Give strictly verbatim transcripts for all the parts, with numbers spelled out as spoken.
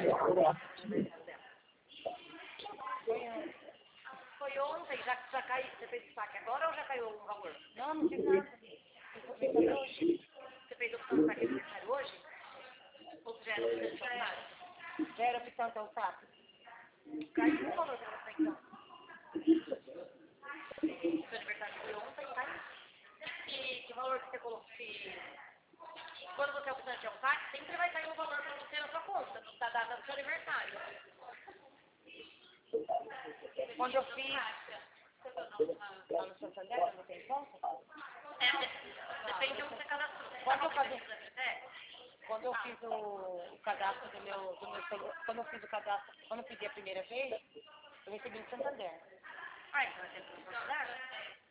Foi ontem, já, já caiu, você fez o saque agora ou já caiu o valor? Não, não fiz nada. Eu fiz fazer hoje. Você fez a opção de saque aniversário hoje? Ou já era opção de saque? Já era opção então o saque? Caiu o valor pra você então. Seu aniversário foi ontem, caiu. E que valor que você colocou? Se... Quando você optar de um saque, sempre vai cair um valor pra você na sua conta, da data do seu aniversário. Quando eu fiz... Lá no Santander, eu não tenho conta? É, depende de onde você cadastrou. Quando eu, fazia... quando eu fiz o, o cadastro do meu, do meu celular, quando eu fiz o cadastro, quando eu pedi a primeira vez, eu recebi no Santander. Ah, então é sempre no Santander?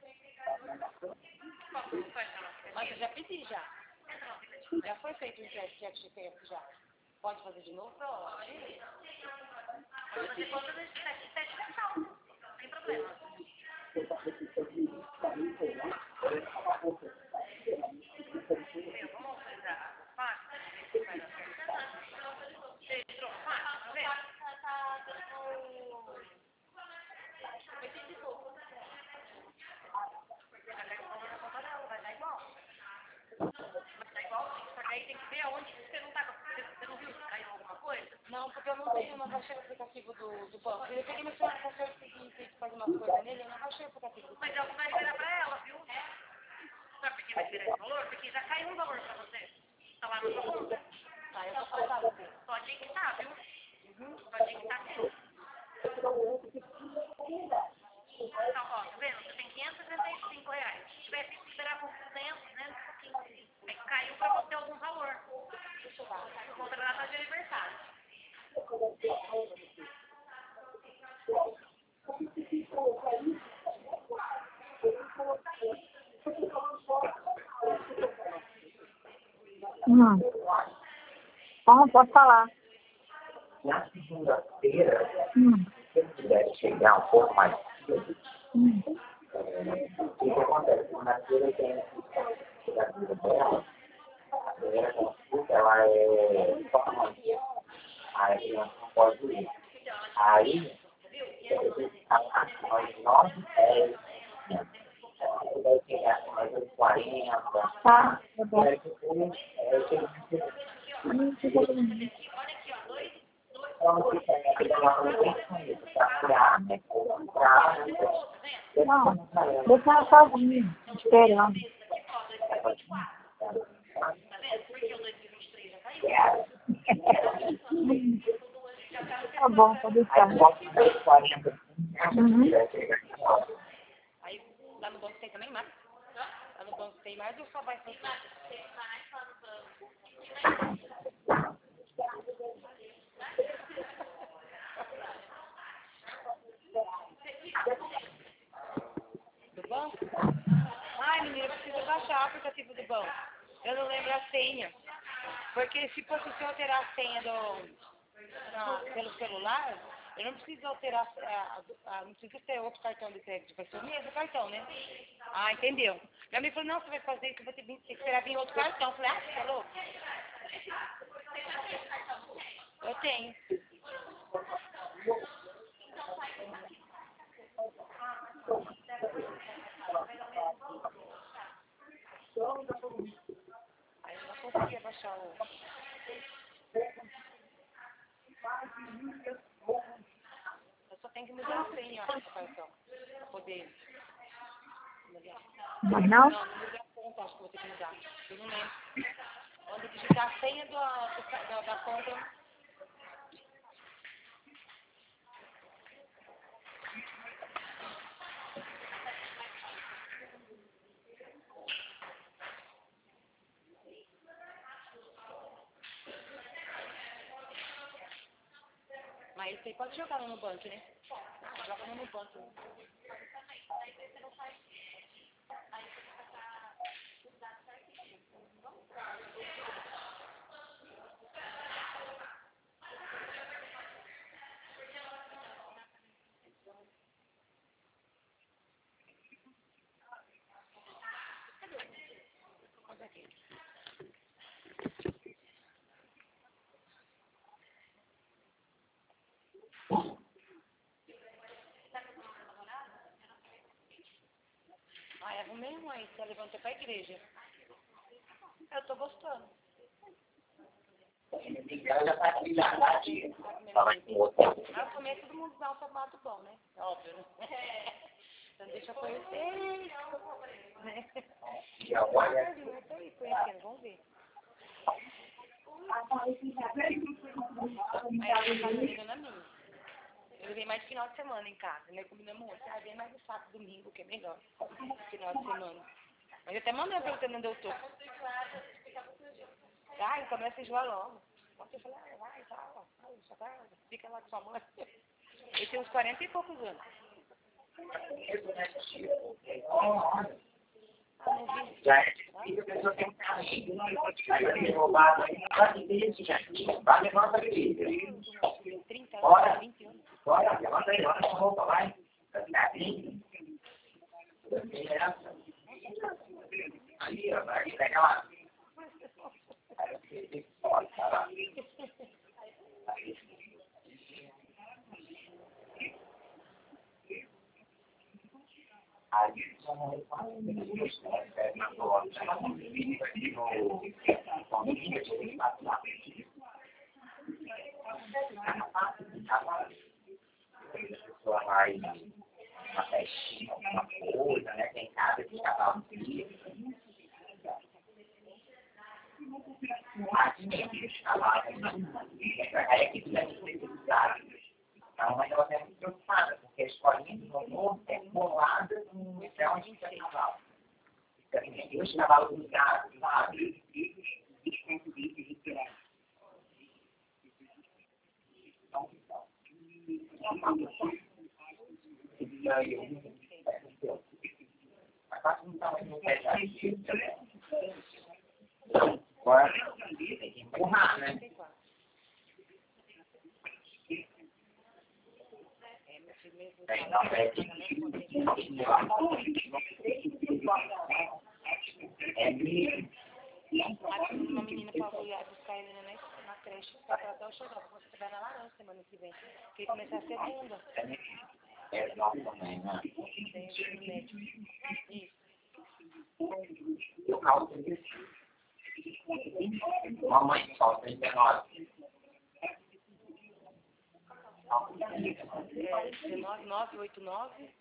Qual foi aquela? Mas eu já pedi já. Já foi feito o teste de F G P S já. Pode fazer de novo? Pode. Pode fazer conta desse teste, teste mensal. Não tem problema. Meu, vamos autorizar o fax, ver se vai dar certo. Você entrou no fax, pra ver? Tá dando... oitenta e pouco. Porque vai cair o valor na conta dela, vai dar igual. Vai dar igual, só que aí tem que ver aonde você não tá... Você não viu se caiu alguma coisa? Não, porque eu não tenho, não baixei o aplicativo do, do banco. Eu peguei meu celular para fazer o seguinte, fazer umas coisas nele, eu não baixei o aplicativo do banco. Mas é o que vai liberar pra ela, viu? Sabe por que vai liberar esse valor? Porque já caiu um valor pra você. Tá lá na sua conta. Tá, eu vou passar você. Pode quitar, viu? Uhum. Pode quitar sim. Então, ó, tá vendo? Você tem quinhentos e trinta e cinco reais. Se tivesse que liberar com duzentos, duzentos e pouquinho. Aí caiu pra você algum valor. Por conta da data de aniversário. Hum. Bom, pode falar. Na segunda-feira, Hum. se eu puder chegar um pouco mais cedo, Hum. é, o que que acontece? Segunda-feira eu tenho que chegar a vida dela, a primeira consulta, ela é só amanhã. Aí a criança não pode ir. Aí, eu tenho que estar lá às nove e dez. Vai chegar mais às quarenta. Tá, tá bom. E aí depois, é, eu tenho que Hum, fica bem. Então, fica lá no pensamento, trabalhar, né? Comprar, né? Não, deixa ela sozinha, esperando. Tá bom, pode deixar. Uhum. Aí, lá no banco tem também mais? Lá no banco tem mais ou só vai fazer? Do banco? Ai, menina, eu preciso baixar o aplicativo do banco. Eu não lembro a senha. Porque se fosse se eu alterar a senha do, na, pelo celular, eu não preciso alterar, a, a, a, não preciso ter outro cartão de crédito, vai ser o mesmo cartão, né? Ah, entendeu. Minha amiga falou, não, você vai fazer isso, vai ter que esperar vir outro cartão. Eu falei, ah, você falou? Eu tenho. Aí eu não conseguia baixar o... Eu só tenho que mudar a senha, acho, do cartão. Pra poder... Mas não? Não, não mudar a conta, acho que vou ter que mudar. Eu não lembro. Onde digitar a senha do, do, da, da conta... Mas isso aí pode jogar no banco, né? Joga no banco. levo mesmo, aí você levanta pra igreja. Eu tô gostando. Ela já tá aqui já, tá aqui. Fala com o outro. Mas também todo mundo dá um sapato bom, né? Óbvio, né? Então deixa eu conhecer. Né? E agora? Eu tô aí conhecendo, vamos ver. Aí eu tava vendo na minha. Eu levei mais de final de semana em casa, né? Combinamos muito. Ah, vem mais no sábado, domingo, que é melhor. Final de semana. Mas eu até mandei perguntando onde eu tô. Ai, começa a enjoar logo. Ontem eu falei, ah, vai, tá, vai, já tá, fica lá com sua mãe. Ele tem uns quarenta e poucos anos. Ah, não vi. Já é difícil, a pessoa tem um carrinho. Aí vai me roubar, vai me pedir, gente. Vai, levanta aqui. trinta anos, Bora. vinte anos. Bora, levanta aí, levanta a roupa, vai. Vai ficar assim. Aí, ó, vai, pega lá. Aí, pessoa vai uma festinha, alguma coisa, né? Tem casa de casal de a equipe da necessidade. Então, ela é muito preocupada, porque a escolinha de novo é bolada no céu de carnaval. Tem os cavalos dos gatos, sabe? E aí, eu mas quase não estava no pé da gente, né? Agora, tem que empurrar, né? Tem, não, é é mesmo. Acho que uma menina falou ia buscar ele na, na creche, só que ela até chegou, você estiver na laranja semana que vem. Porque começar a segunda. É nove também, né? Tem um médico. Isso. Eu calço mamãe só trinta e nove. É dezenove, nove oito nove,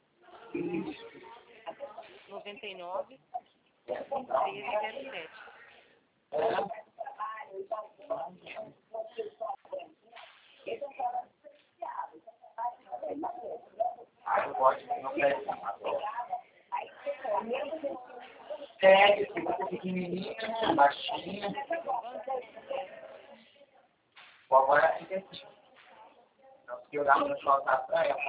noventa e nove, treze zero sete. Ah, eu gosto de não pressão agora. É, se você é pequenininha, baixinha. Agora fica assim. Então, se eu dar uma soltar pra ela.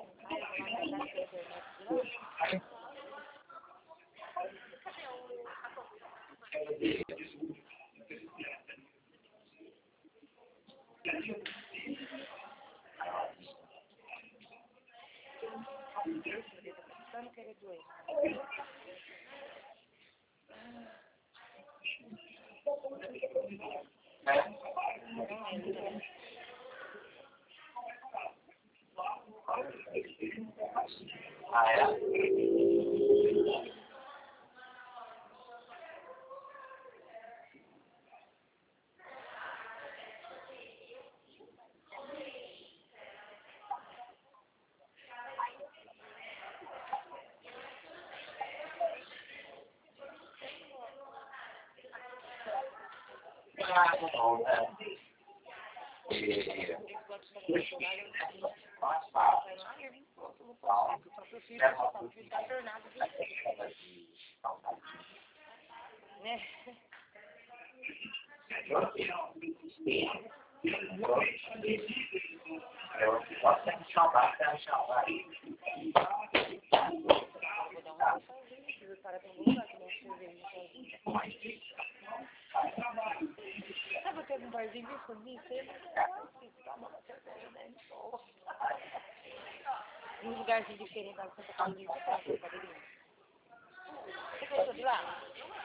Eu não quero doer. Não é, né? Ah, é? Ah, bom, né? E... mais fácil. Né? Eu posso ter que salvar, quero salvar. Vou dar uma sozinha, para ter um lugar que não cerveja sozinha. Sabe eu tenho um barzinho bem comigo? Um lugarzinho diferente da Santa Catarina, Santa Catarina. Você gostou de lá?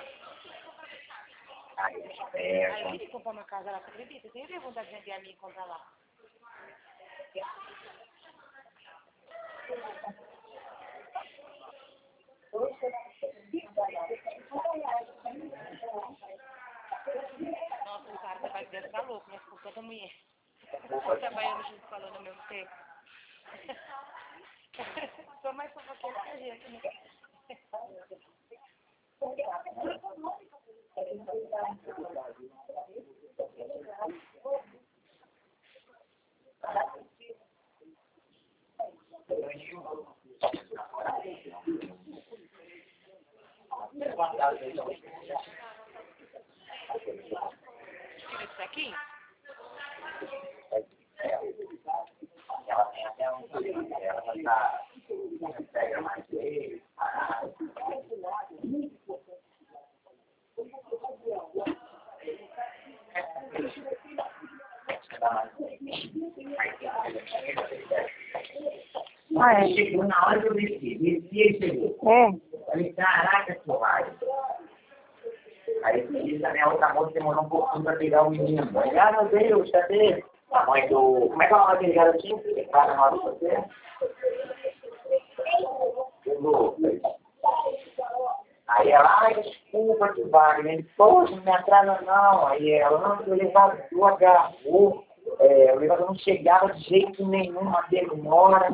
Aí, Aí eu espera. queria comprar uma casa lá, você acredita? Eu tenho vontade de vender a minha e comprar lá. Nossa, o cara vai deve ficar louco, mas por tanta mulher. Trabalhando junto, falando ao mesmo tempo. Sou mais fofoqueira que a gente, né? Tira isso daqui? Ela tem até um filho, ela tá pega mais dele, Ah, é. chegou na hora que eu desci, desci e chegou. É. Falei, caraca, porra. Aí ele também, a outra moça demorou um pouquinho pra pegar o menino. Aí, ah, meu Deus, cadê? A mãe do... Como é que é o nome daquele garotinho que fala na hora de você? O Lucas. Aí ela, ai, desculpa, que Wagner. Ele, poxa, não me atrasa não. Aí ela, não, o elevador agarrou. É, o elevador não chegava de jeito nenhum, uma demora.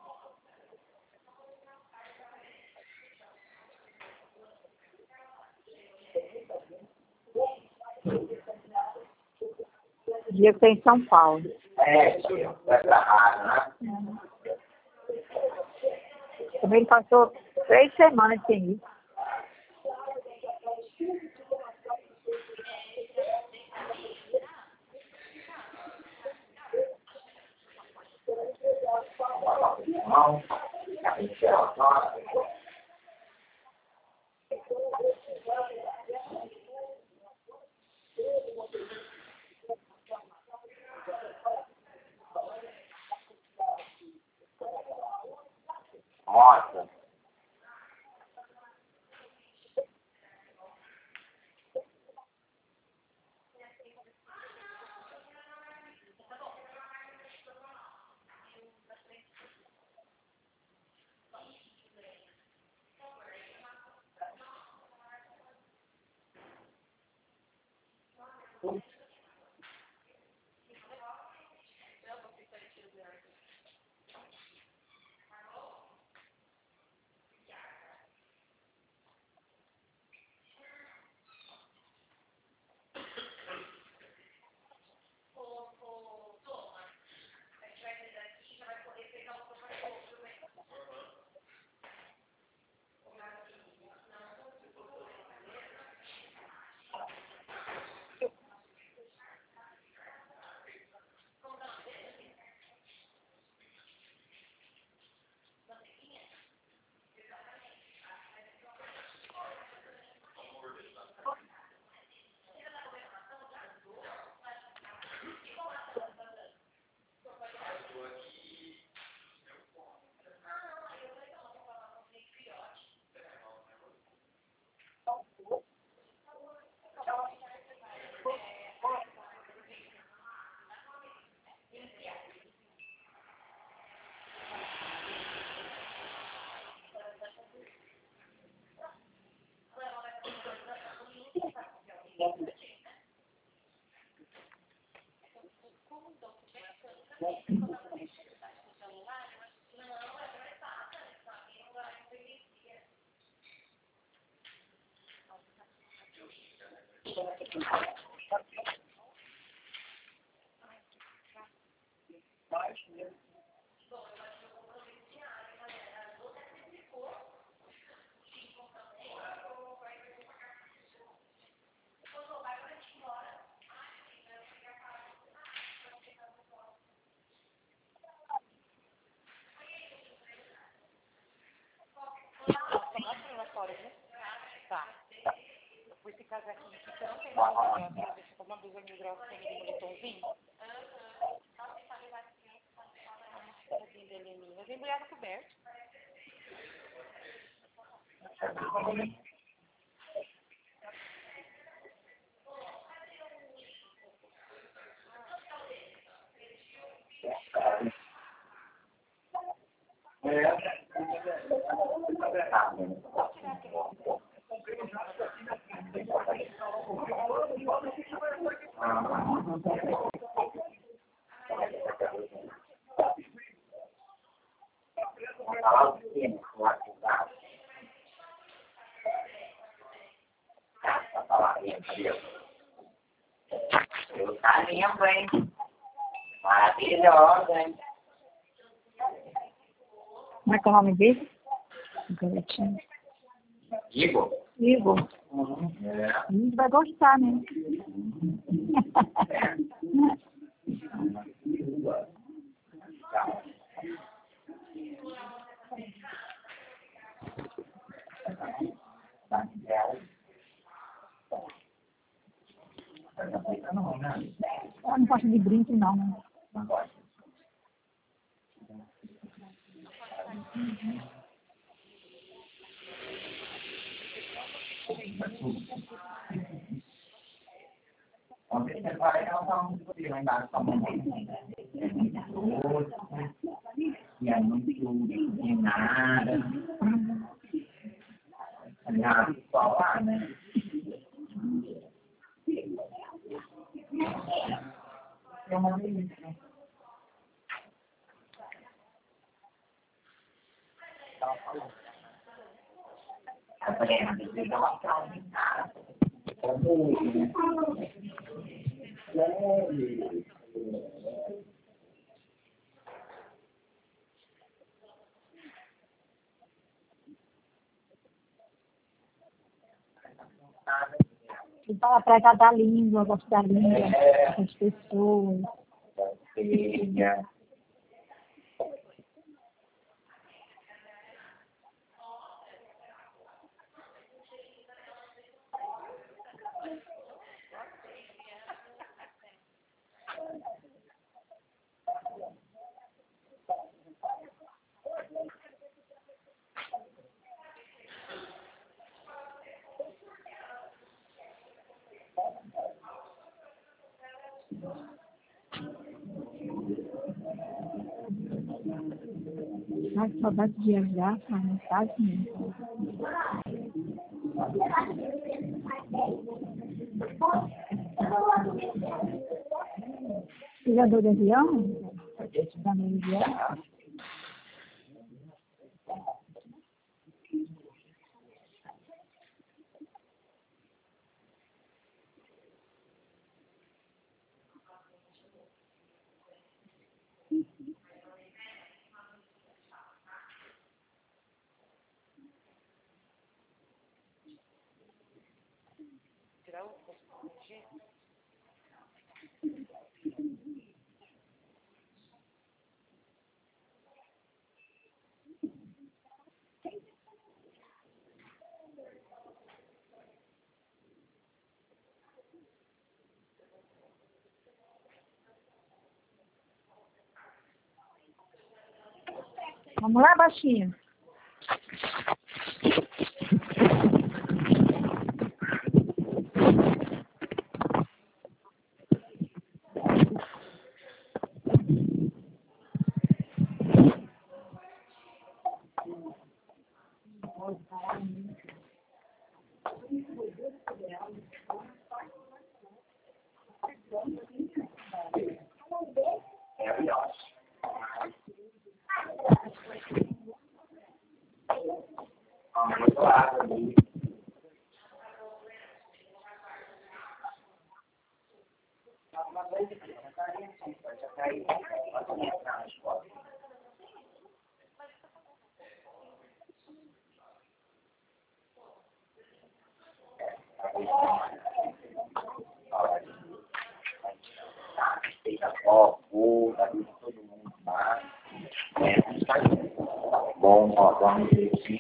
Dia que tem em São Paulo. É, tio, vai pra rádio, né? Uhum. Também ele passou três semanas sem ir. Irmão, a gente é nossa. Nossa. Tá. Depois esse casaquinho aqui, você não tem mais pra deixar uma blusa mil graus sem ele moletomzinho? Tadinho dele em mim. Mas embrulhado coberto. É. Kalau mungkin kuat juga. Kata yang dia. Tadi yang baik. Mati dong. Como é que é o nome dele? Garotinho. Igor. Igor. Uhum. É. Ele vai gostar, né? Ela não gosta de brinco, não, né? Não gosta. Ontem você vai dar um pouquinho mais da sua mãe. E é muito de nada. Nada, só lá, né? É uma delícia. Ele fala pregar da língua, gosta da língua, das pessoas. Filha. Ai, que saudade de viajar, cara, não faz mesmo. Você já andou de avião? Já andou de avião? Tirar o... Vamos lá, baixinho. É melhor. Vamos lá, ali. Ó, vou dar isso todo mundo lá. É, está bom, ó, vamos ver aqui.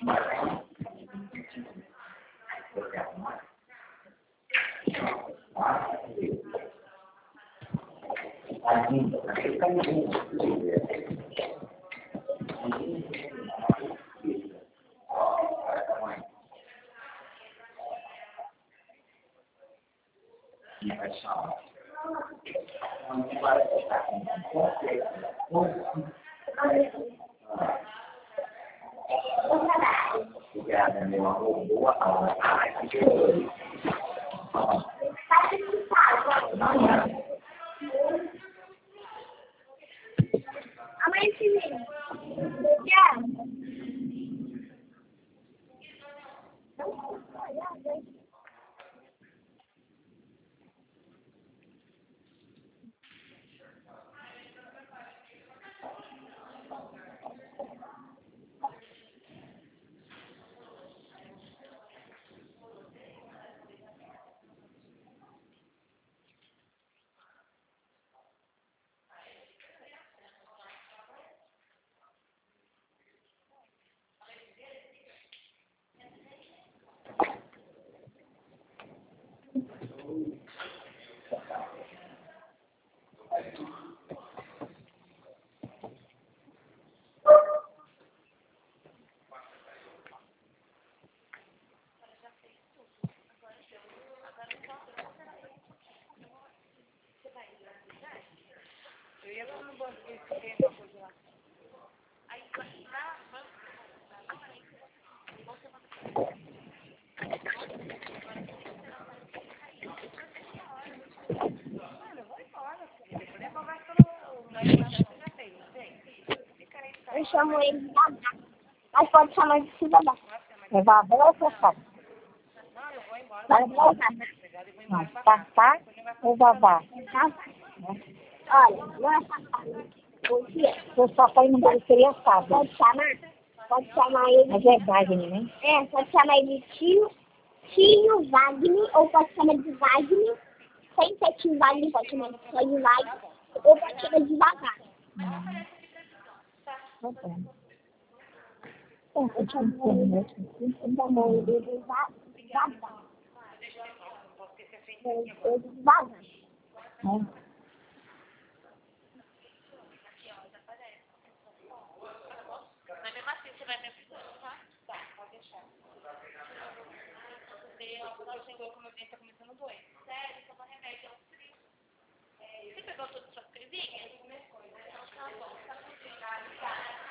Obrigada, meu amor. Boa aula. Eu ia lá no banco ver se tem alguma coisa lá. Aí vai lá no banco. Mano, eu vou embora, filho. Depois eu converso pelo... Mas você já fez, não tem? Fica aí, tá? Eu chamo ele de Babá. Mas pode chamar de cidadão. É Babá ou Babá? Não, eu vou embora. Vai embora, Babá. Não, Papá ou Babá? Olha, não é Papá. O que é? O papai não vai ser assado. Pode chamar? Pode chamar ele. Mas é Wagner, né? É, pode chamar ele de tio, tio Wagner, ou pode chamar de Wagner. Sem ser tio Wagner, pode chamar de só de Wagner, ou pode chamar de Babá. Tá bom. Eu te entendo, eu mãe dele Babá. Eu de Babá. Mas mesmo assim, você vai me ajudar, tá? Tá, pode deixar. Porque agora chegou como eu disse, tá começando a doer. Sério, toma remédio, é um frio. Você pegou todas as suas crisinhas? Então tá bom.